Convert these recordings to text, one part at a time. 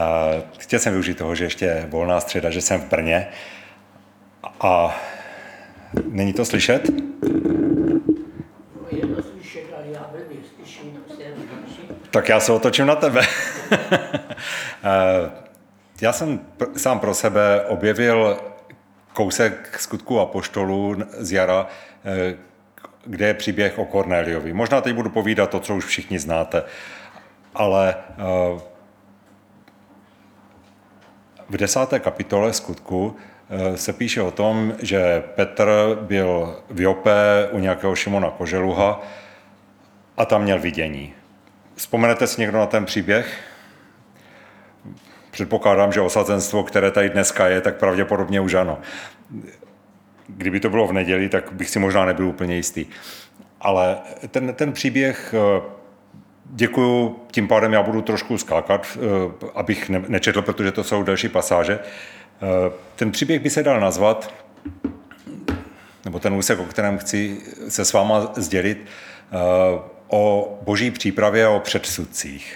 Chtěl jsem využít toho, že ještě je volná středa, že jsem v Brně a není to slyšet? Je to slyšet, ale já blbě slyším. Tak já se otočím na tebe. Já jsem sám pro sebe objevil kousek Skutků apoštolů z jara, kde je příběh o Kornéliovi. Možná teď budu povídat to, co už všichni znáte, ale v 10. kapitole Skutku se píše o tom, že Petr byl v Jope u nějakého Šimona Koželuha a tam měl vidění. Vzpomenete si někdo na ten příběh? Předpokládám, že osazenstvo, které tady dneska je, tak pravděpodobně už ano. Kdyby to bylo v neděli, tak bych si možná nebyl úplně jistý. Ale ten příběh, děkuju, tím pádem já budu trošku skákat, abych nečetl, protože to jsou další pasáže. Ten příběh by se dal nazvat, nebo ten úsek, o kterém chci se s váma sdělit, o boží přípravě a o předsudcích.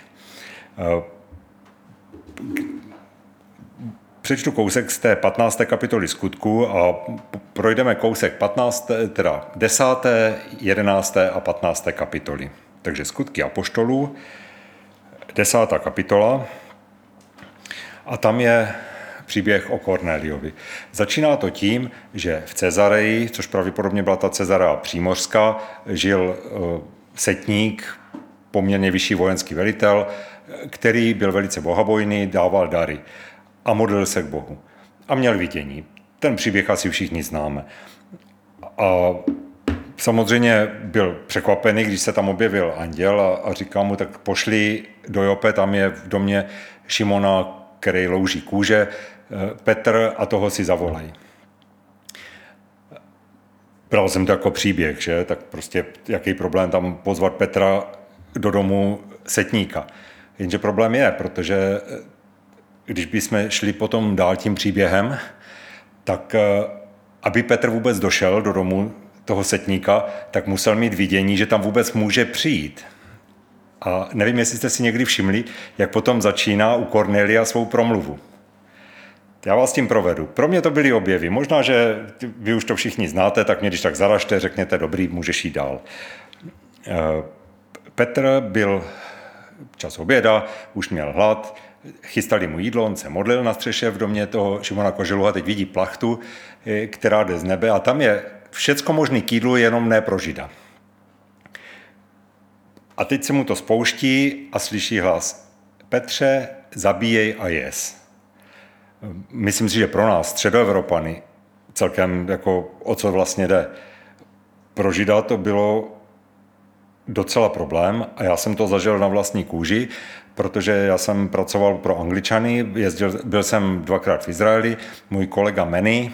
Přečtu kousek z té 15. kapitoly Skutku a projdeme kousek 10., 11. a 15. kapitoly. Takže Skutky apoštolů, 10. kapitola a tam je příběh o Kornéliovi. Začíná to tím, že v Cezareji, což pravděpodobně byla ta Cezarea přímořská, žil setník, poměrně vyšší vojenský velitel, který byl velice bohabojný, dával dary a modlil se k Bohu. A měl vidění. Ten příběh asi všichni známe. A samozřejmě byl překvapený, když se tam objevil anděl a říká mu, tak pošli do Jope, tam je v domě Šimona, který louží kůže, Petr a toho si zavolají. Bral jsem to jako příběh, že? Tak prostě jaký problém tam pozvat Petra do domu setníka. Jenže problém je, protože když bychom šli potom dál tím příběhem, tak aby Petr vůbec došel do domu toho setníka, tak musel mít vidění, že tam vůbec může přijít. A nevím, jestli jste si někdy všimli, jak potom začíná u Kornélia svou promluvu. Já vás tím provedu. Pro mě to byly objevy. Možná, že vy už to všichni znáte, tak mě když tak zaražte, řekněte, dobrý, můžeš jít dál. Petr byl čas oběda, už měl hlad, chystali mu jídlo, on se modlil na střeše v domě toho Šimona Koželuha, teď vidí plachtu, která jde z nebe a tam je všecko možný k jídlu, jenom ne pro Žida. A teď se mu to spouští a slyší hlas: Petře, zabíjej a jes. Myslím si, že pro nás, Středoevropany, celkem jako o co vlastně jde. Pro Žida to bylo docela problém a já jsem to zažil na vlastní kůži, protože já jsem pracoval pro Angličany, byl jsem 2krát v Izraeli, můj kolega Manny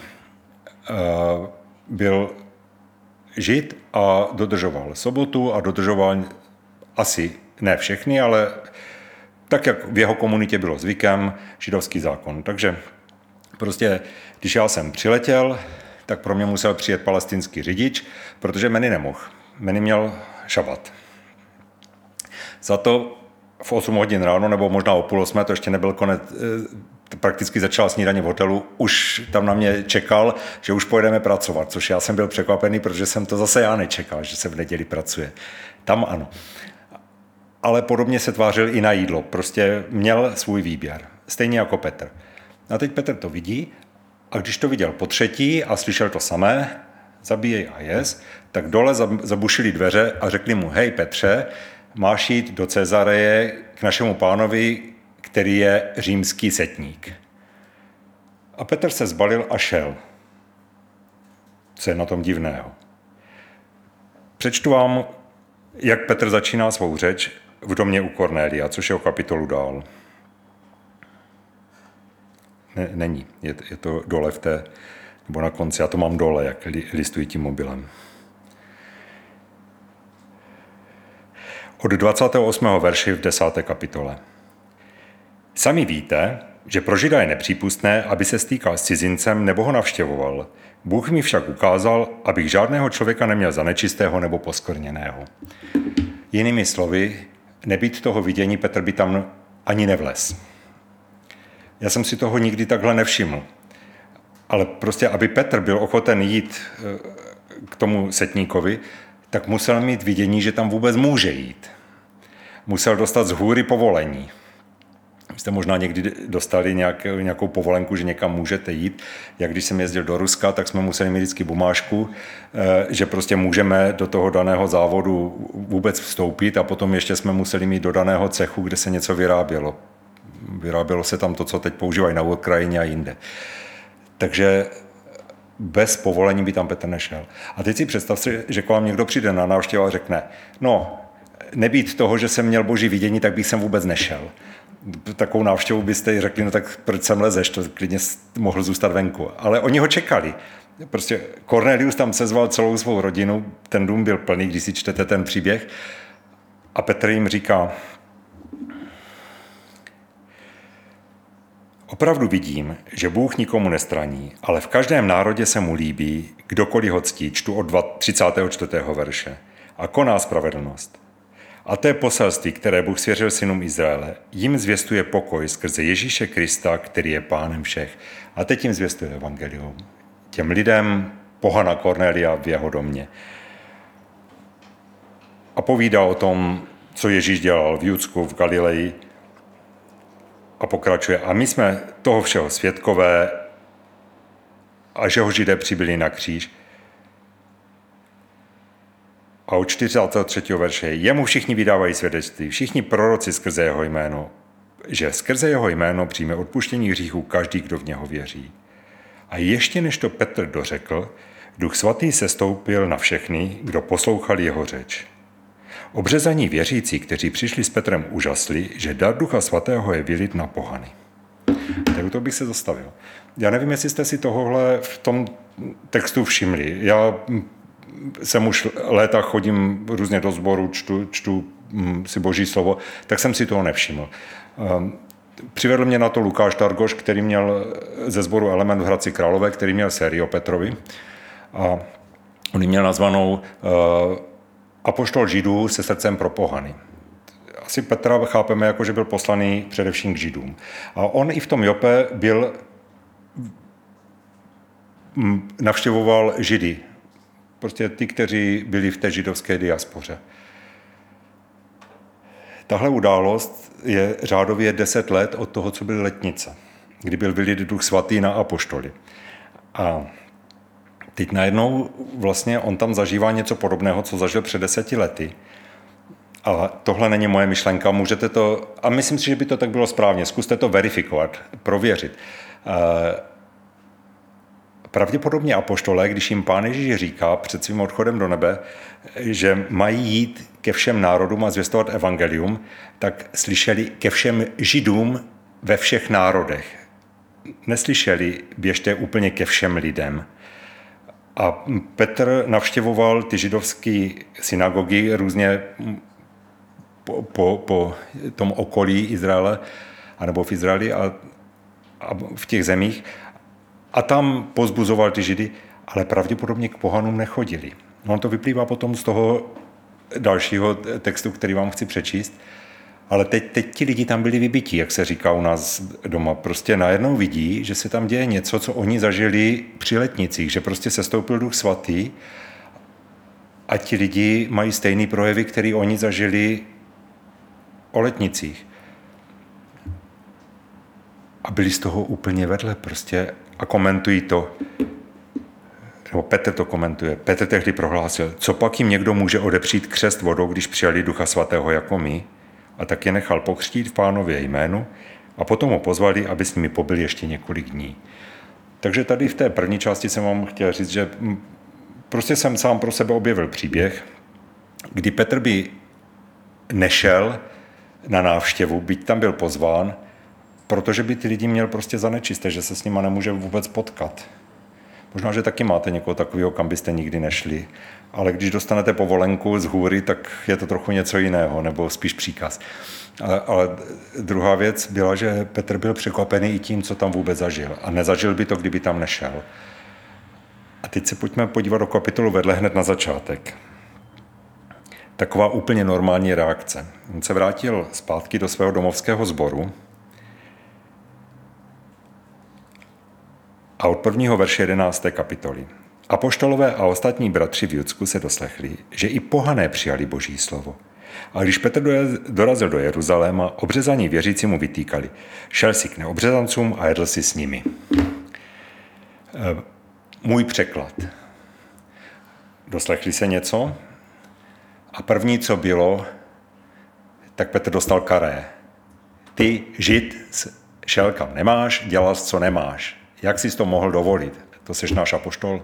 byl Žid a dodržoval sobotu a dodržoval asi ne všechny, ale tak, jak v jeho komunitě bylo zvykem, židovský zákon. Takže prostě, když já jsem přiletěl, tak pro mě musel přijet palestinský řidič, protože Manny nemohl. Manny měl šabat. Za to v 8 hodin ráno, nebo možná o 7:30, to ještě nebyl konec, prakticky začala snídaně v hotelu, už tam na mě čekal, že už pojedeme pracovat, což já jsem byl překvapený, protože jsem to zase já nečekal, že se v neděli pracuje. Tam ano. Ale podobně se tvářil i na jídlo. Prostě měl svůj výběr. Stejně jako Petr. A teď Petr to vidí a když to viděl po třetí a slyšel to samé, zabíjej a jes, tak dole zabušili dveře a řekli mu: hej Petře, máš jít do Cezareje k našemu pánovi, který je římský setník. A Petr se zbalil a šel. Co je na tom divného? Přečtu vám, jak Petr začíná svou řeč v domě u Kornélia, což je o kapitolu dál. Není, je to dole v té, nebo na konci, já to mám dole, jak listuji tím mobilem. Od 28. verši v 10. kapitole. Sami víte, že pro Žida je nepřípustné, aby se stýkal s cizincem nebo ho navštěvoval. Bůh mi však ukázal, abych žádného člověka neměl za nečistého nebo poskvrněného. Jinými slovy, nebýt toho vidění, Petr by tam ani nevlez. Já jsem si toho nikdy takhle nevšiml. Ale prostě, aby Petr byl ochoten jít k tomu setníkovi, tak musel mít vidění, že tam vůbec může jít. Musel dostat z hůry povolení. Jste možná někdy dostali nějakou povolenku, že někam můžete jít. Jak když jsem jezdil do Ruska, tak jsme museli mít vždycky bumážku, že prostě můžeme do toho daného závodu vůbec vstoupit a potom ještě jsme museli mít do daného cechu, kde se něco vyrábělo. Vyrábělo se tam to, co teď používají na Ukrajině a jinde. Takže bez povolení by tam Petr nešel. A teď si představ si, že k vám někdo přijde na návštěvu a řekne, no, nebýt toho, že jsem měl boží vidění, tak bych sem vůbec nešel. Takovou návštěvu byste řekli, no tak proč sem lezeš, to klidně mohl zůstat venku. Ale oni ho čekali. Prostě Cornelius tam sezval celou svou rodinu, ten dům byl plný, když si čtete ten příběh. A Petr jim říká, opravdu vidím, že Bůh nikomu nestraní, ale v každém národě se mu líbí, kdokoliv ho ctí, čtu od 34. verše, a koná spravedlnost. A to je poselství, které Bůh svěřil synům Izraele. Jim zvěstuje pokoj skrze Ježíše Krista, který je pánem všech. A teď jim zvěstuje evangelium. Těm lidem pohana Kornélia v jeho domě. A povídá o tom, co Ježíš dělal v Judsku, v Galileji. A pokračuje. A my jsme toho všeho svědkové a že ho Židé přibyli na kříž. A od 43. verše jemu všichni vydávají svědectví, všichni proroci skrze jeho jméno, že skrze jeho jméno přijme odpuštění hříchů každý, kdo v něho věří. A ještě než to Petr dořekl, Duch svatý sestoupil na všechny, kdo poslouchali jeho řeč. Obřezaní věřící, kteří přišli s Petrem, úžasli, že dar Ducha svatého je vylit na pohany. Tak to bych se zastavil. Já nevím, jestli jste si tohohle v tom textu všimli. Já jsem už léta chodím různě do sboru, čtu si Boží slovo, tak jsem si toho nevšiml. Přivedl mě na to Lukáš Targoš, který měl ze sboru Element v Hradci Králové, který měl sérii o Petrovi. A on ji měl nazvanou Apoštol Židů se srdcem pro pohany. Asi Petra chápeme jako, že byl poslaný především k Židům. A on i v tom Jope navštěvoval Židy. Prostě ty, kteří byli v té židovské diaspoře. Tahle událost je řádově 10 let od toho, co byly letnice, kdy byl vylit Duch svatý na apoštoly. A teď najednou vlastně on tam zažívá něco podobného, co zažil před 10 lety. A tohle není moje myšlenka, můžete to, a myslím si, že by to tak bylo správně, zkuste to verifikovat, prověřit. Pravděpodobně apoštolé, když jim Pán Ježíš říká před svým odchodem do nebe, že mají jít ke všem národům a zvěstovat evangelium, tak slyšeli ke všem Židům ve všech národech. Neslyšeli běžte úplně ke všem lidem. A Petr navštěvoval ty židovské synagogy různě po tom okolí Izraele, anebo v Izraeli a v těch zemích. A tam pozbuzoval ty Židy, ale pravděpodobně k pohanům nechodili. On to vyplývá potom z toho dalšího textu, který vám chci přečíst. Ale teď ti lidi tam byli vybití, jak se říká u nás doma. Prostě najednou vidí, že se tam děje něco, co oni zažili při letnicích, že prostě sestoupil Duch svatý a ti lidi mají stejný projevy, který oni zažili o letnicích. A byli z toho úplně vedle prostě a komentují to, nebo Petr to komentuje. Petr tehdy prohlásil, co pak jim někdo může odepřít křest vodou, když přijali Ducha svatého jako my, a tak je nechal pokřtít v Pánově jménu a potom ho pozvali, aby s nimi pobyl ještě několik dní. Takže tady v té první části jsem vám chtěl říct, že prostě jsem sám pro sebe objevil příběh, kdy Petr by nešel na návštěvu, byť tam byl pozván, protože by ty lidi měl prostě za nečisté, že se s nima nemůže vůbec potkat. Možná, že taky máte někoho takového, kam byste nikdy nešli, ale když dostanete povolenku z hůry, tak je to trochu něco jiného, nebo spíš příkaz. Ale druhá věc byla, že Petr byl překvapený i tím, co tam vůbec zažil. A nezažil by to, kdyby tam nešel. A teď se pojďme podívat do kapitolu vedle hned na začátek. Taková úplně normální reakce. On se vrátil zpátky do svého domovského sboru A od 1. verše 11. kapitoly. Apoštolové a ostatní bratři v Judsku se doslechli, že i pohané přijali Boží slovo. A když Petr dorazil do Jeruzaléma, obřezaní věřící mu vytýkali: šel si k neobřezancům a jedl si s nimi. Můj překlad. Doslechli se něco a první, co bylo, tak Petr dostal karé. Ty, Žid, šel kam nemáš, dělal, co nemáš. Jak jsi to mohl dovolit? To seš náš apoštol.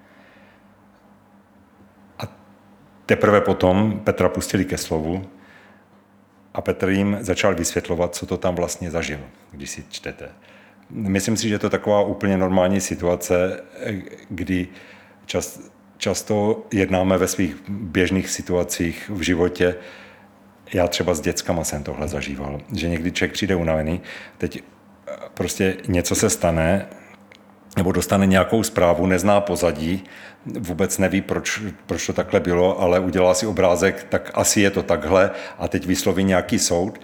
A teprve potom Petra pustili ke slovu a Petr jim začal vysvětlovat, co to tam vlastně zažil, když si čtete. Myslím si, že to je taková úplně normální situace, kdy často jednáme ve svých běžných situacích v životě. Já třeba s dětskama jsem tohle zažíval, že někdy člověk přijde unavený, teď prostě něco se stane, nebo dostane nějakou zprávu, nezná pozadí, vůbec neví, proč to takhle bylo, ale udělá si obrázek, tak asi je to takhle a teď vysloví nějaký soud.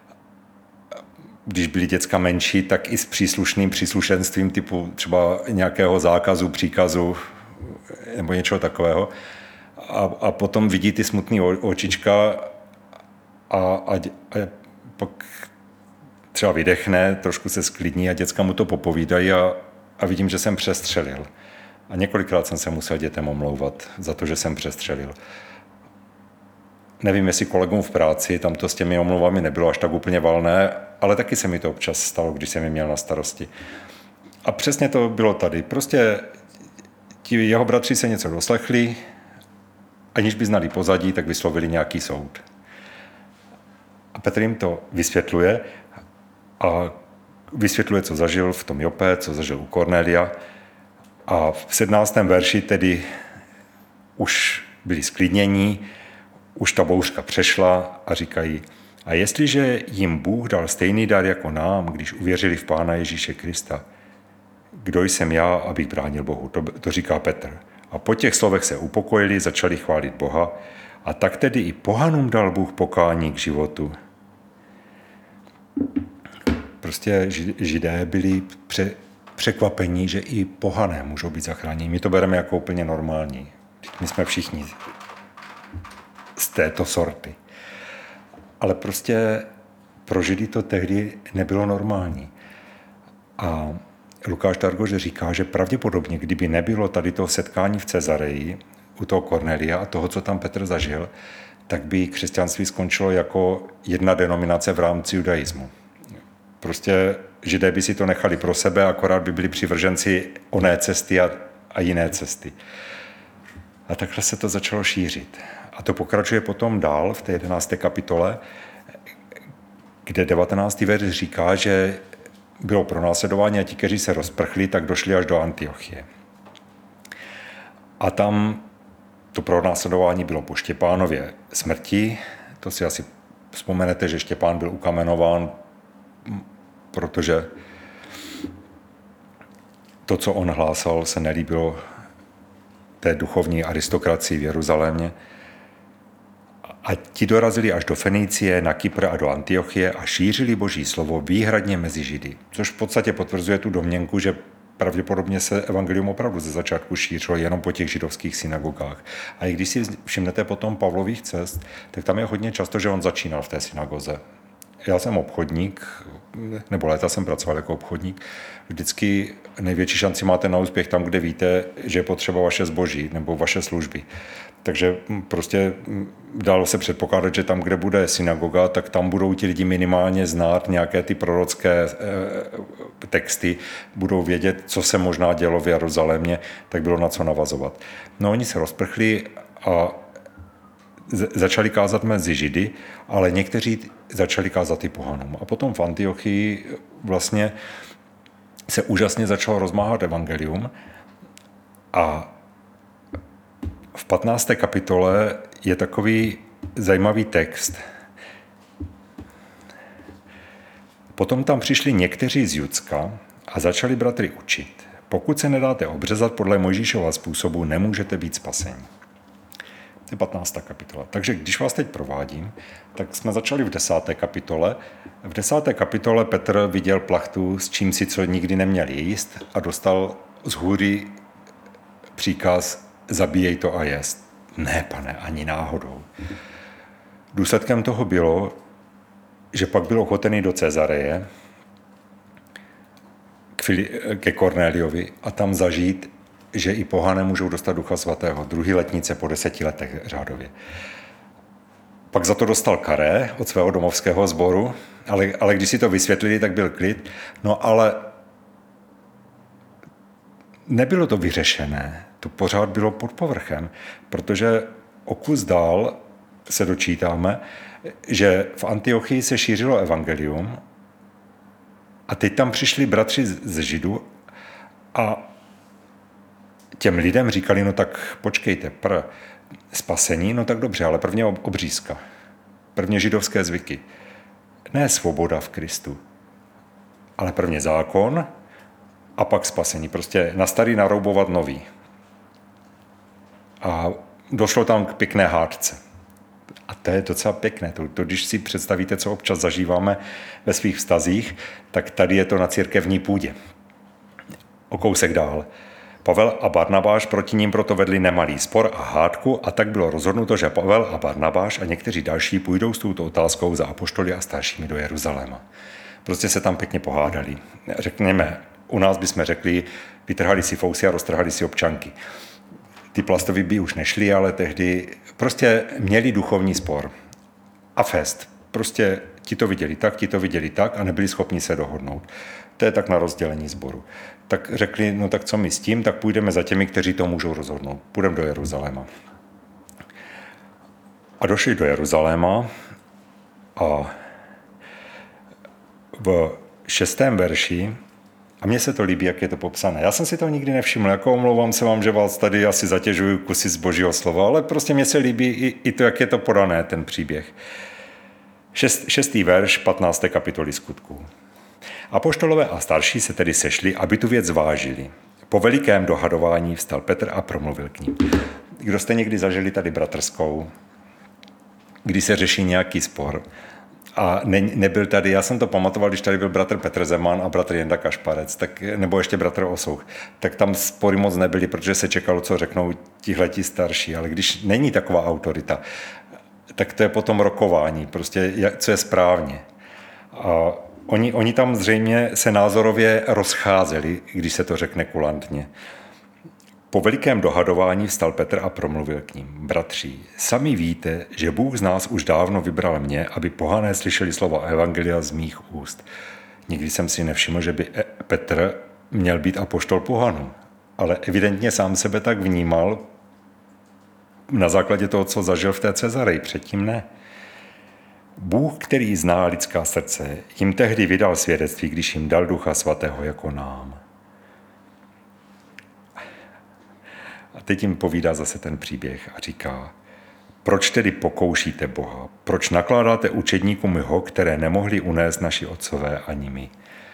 Když byli děcka menší, tak i s příslušným příslušenstvím typu třeba nějakého zákazu, příkazu nebo něčeho takového. A potom vidí ty smutný očička a pak třeba vydechne, trošku se sklidní a děcka mu to popovídají a vidím, že jsem přestřelil. A několikrát jsem se musel dětem omlouvat za to, že jsem přestřelil. Nevím, jestli kolegům v práci, tam to s těmi omlouvami nebylo až tak úplně valné, ale taky se mi to občas stalo, když jsem je měl na starosti. A přesně to bylo tady. Prostě ti jeho bratři se něco doslechli, aniž by znali pozadí, tak vyslovili nějaký soud. A Petr jim to vysvětluje a vysvětluje, co zažil v tom Jope, co zažil u Kornélia. A v 17. verši tedy už byli sklidnění, už ta bouřka přešla a říkají: a jestliže jim Bůh dal stejný dar jako nám, když uvěřili v Pána Ježíše Krista, kdo jsem já, abych bránil Bohu? To říká Petr. A po těch slovech se upokojili, začali chválit Boha a tak tedy i pohanům dal Bůh pokání k životu. Prostě Židé byli překvapení, že i pohané můžou být zachráněni. My to bereme jako úplně normální. My jsme všichni z této sorty. Ale prostě pro Židy to tehdy nebylo normální. A Lukáš Dargoš říká, že pravděpodobně, kdyby nebylo tady toho setkání v Cezareji, u toho Kornélia a toho, co tam Petr zažil, tak by křesťanství skončilo jako jedna denominace v rámci judaismu. Prostě Židé by si to nechali pro sebe, akorát by byli přivrženci oné cesty a jiné cesty. A takhle se to začalo šířit. A to pokračuje potom dál v té 11. kapitole, kde 19. verš říká, že bylo pronásledování a ti, kteří se rozprchli, tak došli až do Antiochie. A tam to pronásledování bylo po Štěpánově smrti. To si asi vzpomenete, že Štěpán byl ukamenován, protože to, co on hlásal, se nelíbilo té duchovní aristokracii v Jeruzalémě. A ti dorazili až do Fenicie, na Kypr a do Antiochie a šířili Boží slovo výhradně mezi Židy. Což v podstatě potvrzuje tu domněnku, že pravděpodobně se evangelium opravdu ze začátku šířilo jenom po těch židovských synagogách. A i když si všimnete potom Pavlových cest, tak tam je hodně často, že on začínal v té synagoze. Já jsem obchodník, nebo léta jsem pracoval jako obchodník. Vždycky největší šanci máte na úspěch tam, kde víte, že je potřeba vaše zboží nebo vaše služby. Takže prostě dalo se předpokládat, že tam, kde bude synagoga, tak tam budou ti lidi minimálně znát nějaké ty prorocké texty, budou vědět, co se možná dělo v Jeruzalémě, tak bylo na co navazovat. No oni se rozprchli a začali kázat mezi Židy, ale někteří začali kázat i pohanům. A potom v Antiochii vlastně se úžasně začalo rozmáhat evangelium a v 15. kapitole je takový zajímavý text. Potom tam přišli někteří z Judska a začali bratry učit. Pokud se nedáte obřezat podle Mojžíšova způsobu, nemůžete být spaseni. To je 15. kapitola. Takže když vás teď provádím, tak jsme začali v 10. kapitole. V 10. kapitole Petr viděl plachtu s čím si, co nikdy neměl jíst a dostal z hůry příkaz zabíjej to a jest. Ne, pane, ani náhodou. Důsledkem toho bylo, že pak byl ochotený do Cezareje ke Kornéliovi a tam zažít, že i pohané můžou dostat Ducha svatého. Druhý letnice po 10 letech řádově. Pak za to dostal karé od svého domovského sboru, ale když si to vysvětlili, tak byl klid. No ale nebylo to vyřešené. To pořád bylo pod povrchem, protože o kus dál se dočítáme, že v Antiochii se šířilo evangelium a teď tam přišli bratři z Židů a těm lidem říkali, no tak počkejte, spasení, no tak dobře, ale prvně obřízka, prvně židovské zvyky. Ne svoboda v Kristu, ale prvně zákon a pak spasení. Prostě na starý naroubovat nový. A došlo tam k pěkné hádce. A to je docela pěkné. To, když si představíte, co občas zažíváme ve svých vztazích, tak tady je to na církevní půdě. O kousek dál. Pavel a Barnabáš proti ním proto vedli nemalý spor a hádku a tak bylo rozhodnuto, že Pavel a Barnabáš a někteří další půjdou s touto otázkou za apoštoly a staršími do Jeruzaléma. Prostě se tam pěkně pohádali. Řekněme, u nás bychom řekli, vytrhali si fousy a roztrhali si občanky. Ty plastový by už nešly, ale tehdy prostě měli duchovní spor. A fest. Prostě ti to viděli tak a nebyli schopni se dohodnout. To je tak na rozdělení sboru. Tak řekli, no tak co my s tím, tak půjdeme za těmi, kteří to můžou rozhodnout. Půjdeme do Jeruzaléma. A došli do Jeruzaléma a v 6. verši, a mně se to líbí, jak je to popsané. Já jsem si to nikdy nevšiml, jako omlouvám se vám, že vás tady asi zatěžuju kusy z Božího slova, ale prostě mně se líbí i to, jak je to podané, ten příběh. 6. verš 15. kapitoly Skutků. Apoštolové a starší se tedy sešli, aby tu věc zvážili. Po velikém dohadování vstal Petr a promluvil k ním. Kdo jste někdy zažili tady bratrskou, kdy se řeší nějaký spor a nebyl tady, já jsem to pamatoval, když tady byl bratr Petr Zeman a bratr Jenda Kašparec, tak, nebo ještě bratr Osouch, tak tam spory moc nebyly, protože se čekalo, co řeknou tihleti starší, ale když není taková autorita, tak to je potom rokování, prostě co je správně. A oni tam zřejmě se názorově rozcházeli, když se to řekne kulantně. Po velikém dohadování vstal Petr a promluvil k ním. Bratři, sami víte, že Bůh z nás už dávno vybral mě, aby pohané slyšeli slova evangelia z mých úst. Nikdy jsem si nevšiml, že by Petr měl být apoštol pohanů, ale evidentně sám sebe tak vnímal na základě toho, co zažil v té Cezareji, předtím ne. Bůh, který zná lidská srdce, jim tehdy vydal svědectví, když jim dal Ducha svatého jako nám. A teď jim povídá zase ten příběh a říká, proč tedy pokoušíte Boha? Proč nakládáte učedníkům jeho, které nemohli unést naši otcové ani my?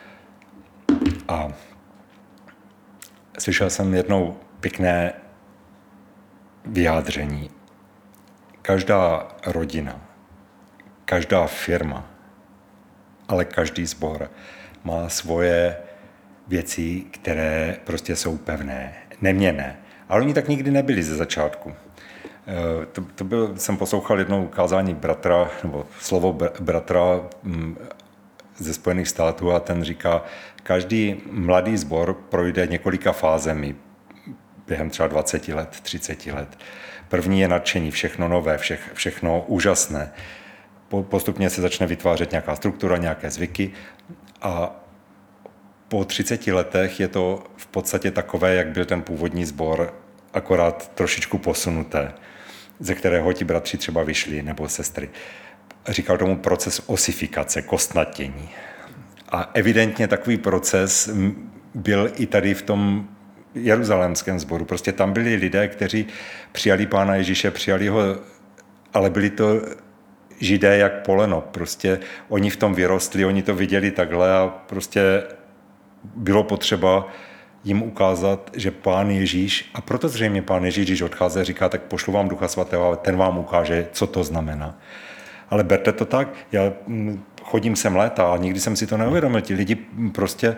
A slyšel jsem jednou pěkné vyjádření. Každá rodina, každá firma, ale každý sbor má svoje věci, které prostě jsou pevné, neměnné. Ale oni tak nikdy nebyli ze začátku. Jsem poslouchal jednou kázání bratra, nebo slovo bratra ze Spojených států a ten říká, každý mladý sbor projde několika fázemi během třeba 20 let, 30 let. První je nadšení, všechno nové, všechno úžasné. Postupně se začne vytvářet nějaká struktura, nějaké zvyky a po 30 letech je to v podstatě takové, jak byl ten původní sbor, akorát trošičku posunuté, ze kterého ti bratři třeba vyšli, nebo sestry. Říkal tomu proces osifikace, kostnatění. A evidentně takový proces byl i tady v tom jeruzalémském sboru. Prostě tam byli lidé, kteří přijali Pána Ježíše, přijali ho, ale byli to Židé jak poleno. Prostě oni v tom vyrostli, oni to viděli takhle a prostě bylo potřeba jim ukázat, že Pán Ježíš, a proto zřejmě Pán Ježíš, když odchází, říká, tak pošlu vám Ducha svatého a ten vám ukáže, co to znamená. Ale berte to tak, já chodím sem léta a nikdy jsem si to neuvědomil. Ti lidi prostě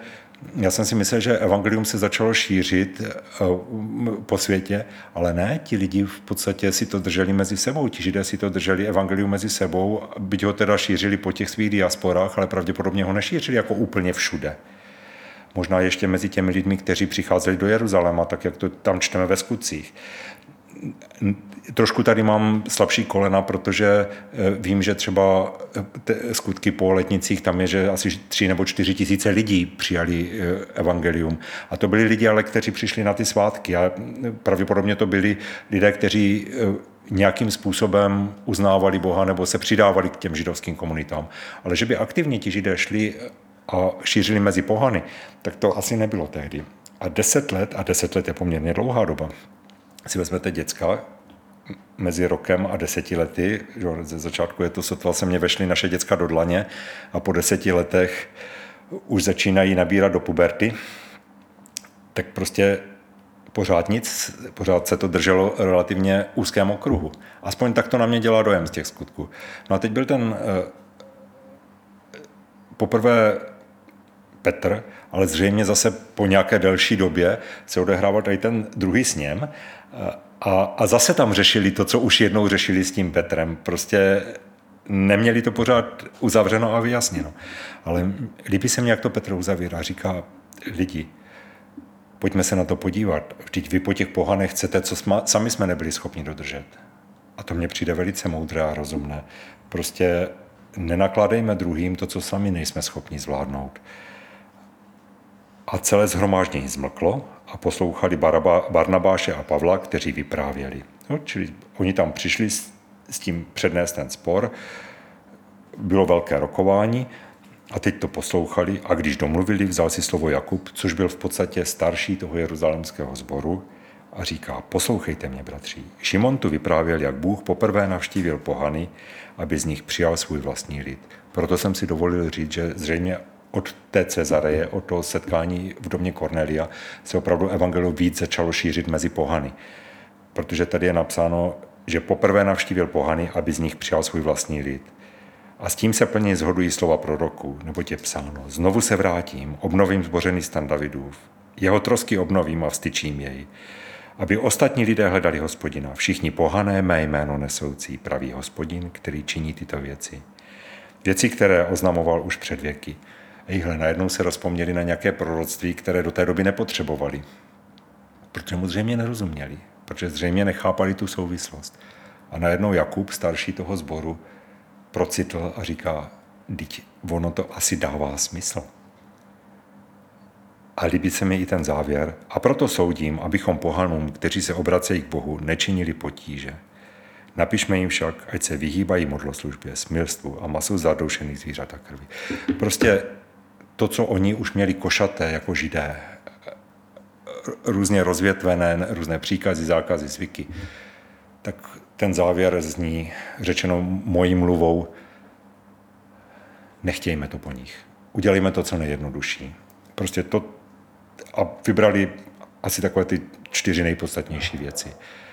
Já jsem si myslel, že evangelium se začalo šířit po světě, ale ne, ti lidi v podstatě si to drželi mezi sebou, ti Židé si to drželi evangelium mezi sebou, byť ho teda šířili po těch svých diasporách, ale pravděpodobně ho nešířili jako úplně všude. Možná ještě mezi těmi lidmi, kteří přicházeli do Jeruzaléma, tak jak to tam čteme ve skutcích. Trošku tady mám slabší kolena, protože vím, že třeba skutky po letnicích, tam je, že asi 3 nebo 4 tisíce lidí přijali evangelium. A to byli lidi, ale kteří přišli na ty svátky. A pravděpodobně to byli lidé, kteří nějakým způsobem uznávali Boha nebo se přidávali k těm židovským komunitám. Ale že by aktivně ti Židé šli a šířili mezi pohany, tak to asi nebylo tehdy. A 10 let je poměrně dlouhá doba. Si vezmete děcka mezi rokem a 10 lety, že ze začátku je to sotva se mě vešly naše děcka do dlaně a po 10 letech už začínají nabírat do puberty, tak prostě pořád se to drželo relativně úzkém okruhu. Aspoň tak to na mě dělá dojem z těch skutků. No a teď byl ten poprvé Petr, ale zřejmě zase po nějaké delší době se odehrával tady ten druhý sněm a zase tam řešili to, co už jednou řešili s tím Petrem. Prostě neměli to pořád uzavřeno a vyjasněno. Ale líbí se mi, jak to Petr uzavírá. Říká, lidi, pojďme se na to podívat. Vždyť vy po těch pohanech chcete, co sami jsme nebyli schopni dodržet. A to mně přijde velice moudré a rozumné. Prostě nenakládejme druhým to, co sami nejsme schopni zvládnout. A celé shromáždění zmlklo a poslouchali Barnabáše a Pavla, kteří vyprávěli. No, čili oni tam přišli s tím přednést ten spor, bylo velké rokování a teď to poslouchali a když domluvili, vzal si slovo Jakub, což byl v podstatě starší toho jeruzalémského sboru a říká, poslouchejte mě, bratři. Šimon tu vyprávěl, jak Bůh poprvé navštívil pohany, aby z nich přijal svůj vlastní lid. Proto jsem si dovolil říct, že zřejmě od té Cezareje, od toho setkání v domě Kornelia se opravdu evangelium víc začalo šířit mezi pohany. Protože tady je napsáno, že poprvé navštívil pohany, aby z nich přijal svůj vlastní lid. A s tím se plně shodují slova proroků, neboť je psáno, znovu se vrátím, obnovím zbořený stan Davidův, jeho trosky obnovím a vstyčím jej, aby ostatní lidé hledali Hospodina, všichni pohané mé jméno nesoucí, pravý Hospodin, který činí tyto věci. Věci, které oznamoval už před věky. Ejhle, najednou se rozpomněli na nějaké proroctví, které do té doby nepotřebovali. Protože mu zřejmě nerozuměli, protože zřejmě nechápali tu souvislost. A najednou Jakub, starší toho sboru, procitl a říká, teď ono to asi dává smysl. A líbí se mi i ten závěr. A proto soudím, abychom pohanům, kteří se obracejí k Bohu, nečinili potíže. Napišme jim však, ať se vyhýbají modloslužbě, smilstvu a masu zadoušených zvířat a krvi. Prostě to, co oni už měli košaté jako Židé, různě rozvětvené, různé příkazy, zákazy, zvyky, tak ten závěr zní, řečeno mojí mluvou, nechtějme to po nich. Udělejme to, co nejjednodušší. Prostě to a vybrali asi takové ty 4 nejpodstatnější věci.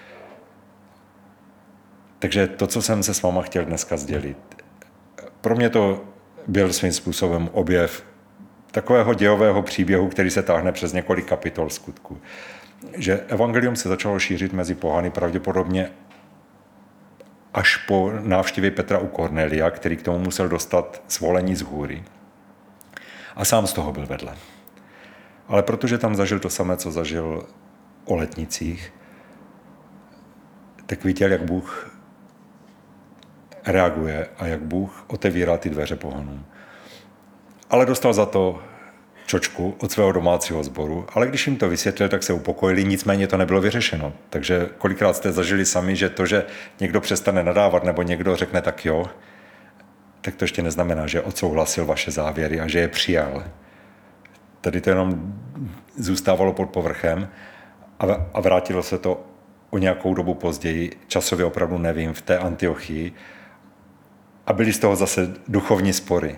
Takže to, co jsem se s váma chtěl dneska sdělit, pro mě to byl svým způsobem objev takového dějového příběhu, který se táhne přes několik kapitol skutku. Že evangelium se začalo šířit mezi pohany pravděpodobně až po návštěvě Petra u Kornelia, který k tomu musel dostat svolení z hůry. A sám z toho byl vedle. Ale protože tam zažil to samé, co zažil o letnicích, tak viděl, jak Bůh reaguje a jak Bůh otevírá ty dveře pohanům. Ale dostal za to čočku od svého domácího sboru, ale když jim to vysvětlil, tak se upokojili, nicméně to nebylo vyřešeno. Takže kolikrát jste zažili sami, že to, že někdo přestane nadávat nebo někdo řekne tak jo, tak to ještě neznamená, že odsouhlasil vaše závěry a že je přijal. Tady to jenom zůstávalo pod povrchem a vrátilo se to o nějakou dobu později, časově opravdu nevím, v té Antiochii a byly z toho zase duchovní spory.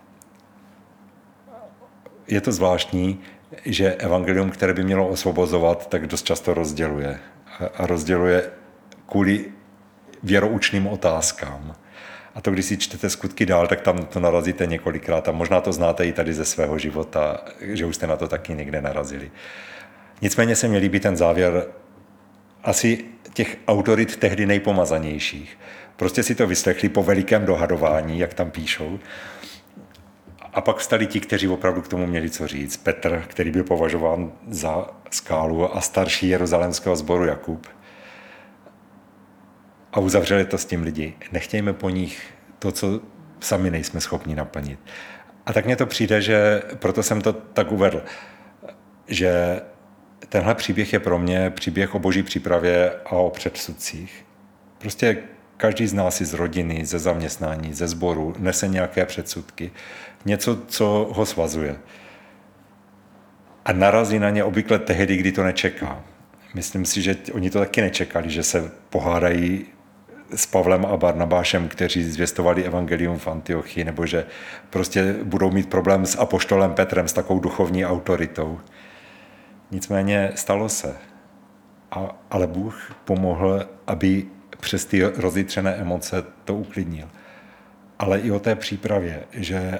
Je to zvláštní, že evangelium, které by mělo osvobozovat, tak dost často rozděluje. A rozděluje kvůli věroučným otázkám. A to, když si čtete Skutky dál, tak tam to narazíte několikrát a možná to znáte i tady ze svého života, že už jste na to taky někde narazili. Nicméně se mi líbí ten závěr asi těch autorit tehdy nejpomazanějších. Prostě si to vyslechli po velikém dohadování, jak tam píšou. A pak vstali ti, kteří opravdu k tomu měli co říct. Petr, který byl považován za skálu, a starší jeruzalémského sboru Jakub. A uzavřeli to s tím lidi. Nechtějme po nich to, co sami nejsme schopni naplnit. A tak mně to přijde, že proto jsem to tak uvedl, že tenhle příběh je pro mě příběh o boží přípravě a o předsudcích. Prostě každý z nás z rodiny, ze zaměstnání, ze sboru nese nějaké předsudky. Něco, co ho svazuje. A narazí na ně obvykle tehdy, kdy to nečeká. Myslím si, že oni to taky nečekali, že se pohádají s Pavlem a Barnabášem, kteří zvěstovali evangelium v Antiochii, nebo že prostě budou mít problém s apoštolem Petrem, s takovou duchovní autoritou. Nicméně stalo se. Ale Bůh pomohl, aby přes ty rozjitřené emoce to uklidnil. Ale i o té přípravě, že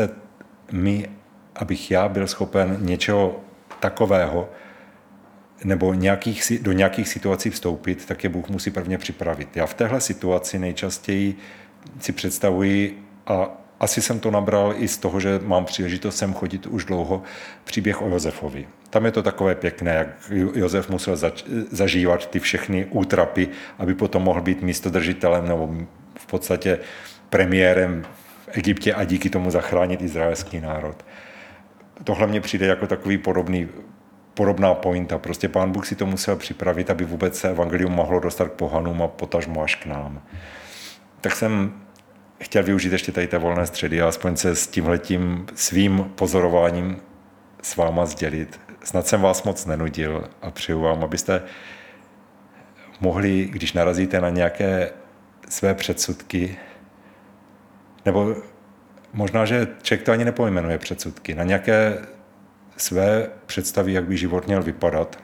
abych já byl schopen něčeho takového, nebo do nějakých situací vstoupit, tak je Bůh musí prvně připravit. Já v téhle situaci nejčastěji si představuji, a asi jsem to nabral i z toho, že mám příležitost sem chodit už dlouho, příběh o Josefovi. Tam je to takové pěkné, jak Josef musel zažívat ty všechny útrapy, aby potom mohl být místodržitelem nebo v podstatě premiérem v Egyptě a díky tomu zachránit izraelský národ. Tohle mně přijde jako takový podobná pointa. Prostě Pán Bůh si to musel připravit, aby vůbec se evangelium mohlo dostat k pohanům a potažmo až k nám. Tak jsem chtěl využít ještě tady té volné středy a aspoň se s tímhletím svým pozorováním s váma sdělit. Snad jsem vás moc nenudil a přeju vám, abyste mohli, když narazíte na nějaké své předsudky, nebo možná, že člověk to ani nepojmenuje předsudky, na nějaké své představy, jak by život měl vypadat,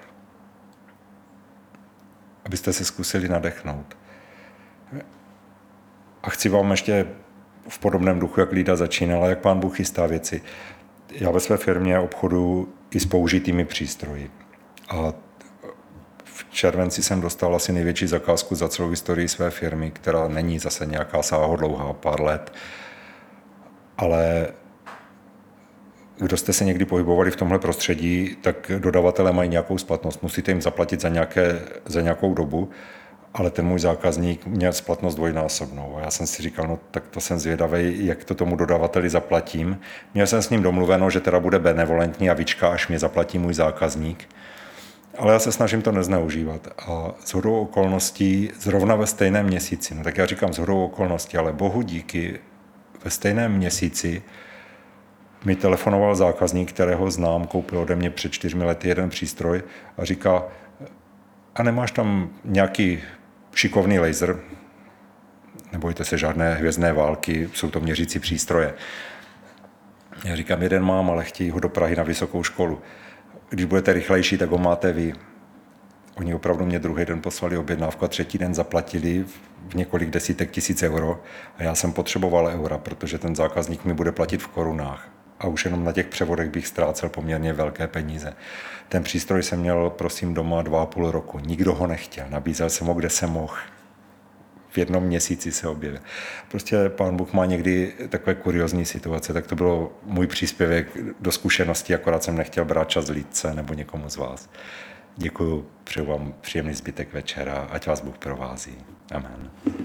abyste se zkusili nadechnout. A chci vám ještě v podobném duchu, jak Lída začínala, jak Pán Bůh chystá věci. Já ve své firmě obchoduji i s použitými přístroji. A v červenci jsem dostal asi největší zakázku za celou historii své firmy, která není zase nějaká sáhodlouhá, pár let. Ale kdo jste se někdy pohybovali v tomhle prostředí, tak dodavatelé mají nějakou splatnost. Musíte jim zaplatit za nějakou dobu, ale ten můj zákazník měl splatnost dvojnásobnou. A já jsem si říkal, no tak to jsem zvědavý, jak to tomu dodavateli zaplatím. Měl jsem s ním domluveno, že teda bude benevolentní a vyčká, až mě zaplatí můj zákazník. Ale já se snažím to nezneužívat. A shodou okolností, zrovna ve stejném měsíci, no tak já říkám shodou okolností, ale Bohu díky, ve stejném měsíci mi telefonoval zákazník, kterého znám, koupil ode mě před 4 lety jeden přístroj a říká, a nemáš tam nějaký šikovný laser? Nebojte se, žádné hvězdné války, jsou to měřící přístroje. Já říkám, jeden mám, ale chtějí ho do Prahy na vysokou školu. Když budete rychlejší, tak ho máte vy. Oni opravdu mě druhý den poslali objednávku a třetí den zaplatili v několik desítek tisíc euro a já jsem potřeboval eura, protože ten zákazník mi bude platit v korunách. A už jenom na těch převodech bych ztrácel poměrně velké peníze. Ten přístroj jsem měl, prosím, doma 2,5 roku. Nikdo ho nechtěl. Nabízel jsem ho, kde jsem mohl. V jednom měsíci se objevil. Prostě Pán Bůh má někdy takové kuriózní situace, tak to bylo můj příspěvek do zkušenosti, akorát jsem nechtěl brát čas Lidce nebo někomu z vás. Děkuju, přeju vám příjemný zbytek večera, ať vás Bůh provází. Amen.